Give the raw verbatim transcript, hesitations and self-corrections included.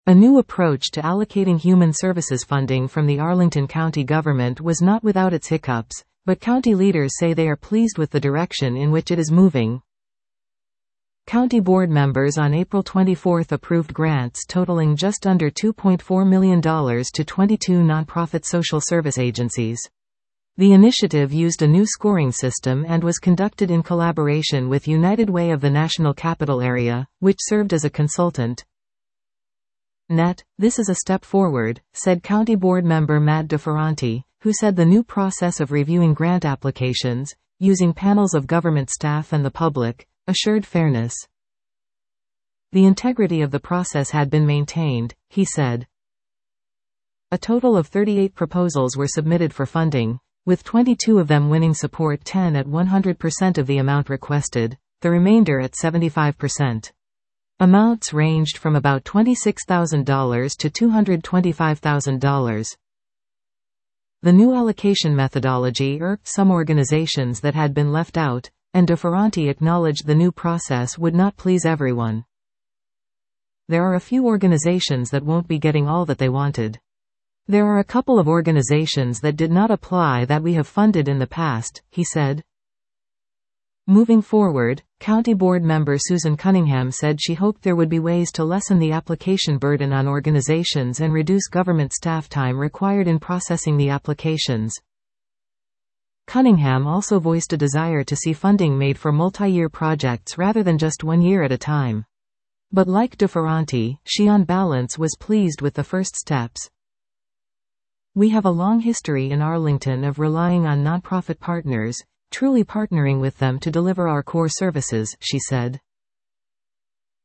A new approach to allocating human services funding from the Arlington County government was not without its hiccups, but county leaders say they are pleased with the direction in which it is moving. County board members on April twenty-fourth approved grants totaling just under two point four million dollars to twenty-two nonprofit social service agencies. The initiative used a new scoring system and was conducted in collaboration with United Way of the National Capital Area, which served as a consultant. Net, this is a step forward, said County Board member Matt DeFerranti, who said the new process of reviewing grant applications, using panels of government staff and the public, assured fairness. The integrity of the process had been maintained, he said. A total of thirty-eight proposals were submitted for funding, with twenty-two of them winning support, ten at one hundred percent of the amount requested, the remainder at seventy-five percent. Amounts ranged from about twenty-six thousand dollars to two hundred twenty-five thousand dollars. The new allocation methodology irked some organizations that had been left out, and DeFerranti acknowledged the new process would not please everyone. There are a few organizations that won't be getting all that they wanted. There are a couple of organizations that did not apply that we have funded in the past, he said. Moving forward, County Board member Susan Cunningham said she hoped there would be ways to lessen the application burden on organizations and reduce government staff time required in processing the applications. Cunningham also voiced a desire to see funding made for multi-year projects rather than just one year at a time. But like DeFerranti, she on balance was pleased with the first steps. We have a long history in Arlington of relying on nonprofit partners, truly partnering with them to deliver our core services, she said.